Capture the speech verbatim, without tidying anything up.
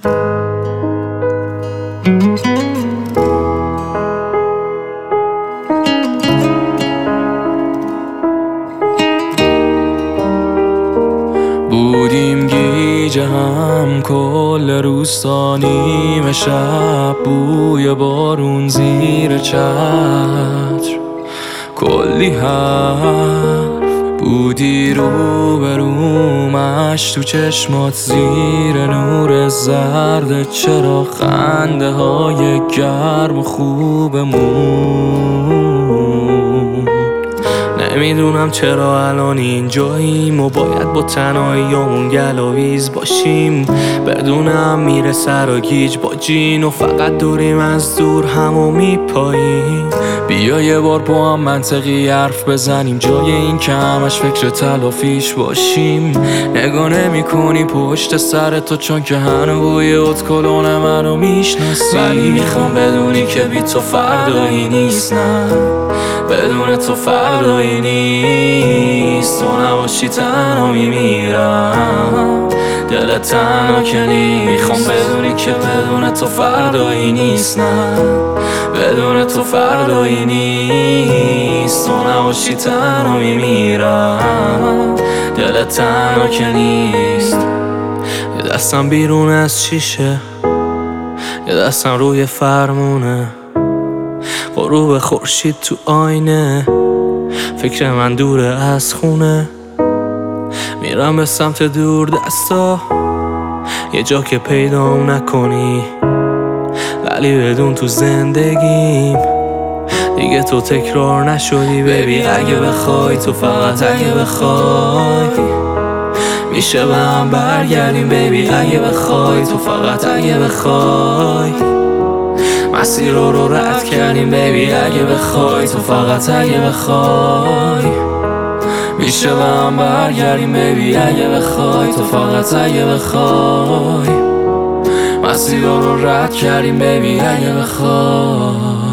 بودیم گیجه هم کل روستا نیمه شب، بوی بارون زیر چتر، کلی حرف بودی رو به رومش، تو چشمات زیر نور زرد، چرا خنده های گرم و خوبمون. نمیدونم چرا الان اینجاییم و باید با تنهاییامون گلاویز باشیم، بدونم میره سر و گیج با جین و فقط دوریم از دور همو میپاییم. بیا یه بار با هم منطقی حرف بزنیم، جای این که همش فکر تلافیش باشیم. نگاه نمی کنی پشت سر تو چون که هنو بوی اتکلون منو میشناسی، ولی میخوام بدونی که بی تو فردایی نیست، نه بدون تو فردایی نیست. تو نباشی تنها میمیرم، دل تنها که نیست. میخوام بدونی که بدون تو فردایی نیست، نه بدون تو فردایی نیست. تو نباشی تنها میمیرم، دل تنها که نیست. یه دستم بیرون از شیشه، یه دستم روی فرمونه، غروب خورشید تو آینه، فکر من دوره از خونه. میرم به سمت دور دستا، یه جا که پیدام نکنی، ولی بدون تو زندگیم دیگه تو تکرار نشدی. ببی اگه بخوای، تو فقط اگه بخوای میشه به هم برگردیم. ببی اگه بخوای، تو فقط اگه بخوای مسیر رو رو رد کردیم. بیبی اگه بخوای، تو فقط اگه بخوای میشه به هم برگردیم. بیبی اگه بخوای، تو فقط اگه بخوای مسیر رو رو رد کردیم. بیبی اگه بخوای.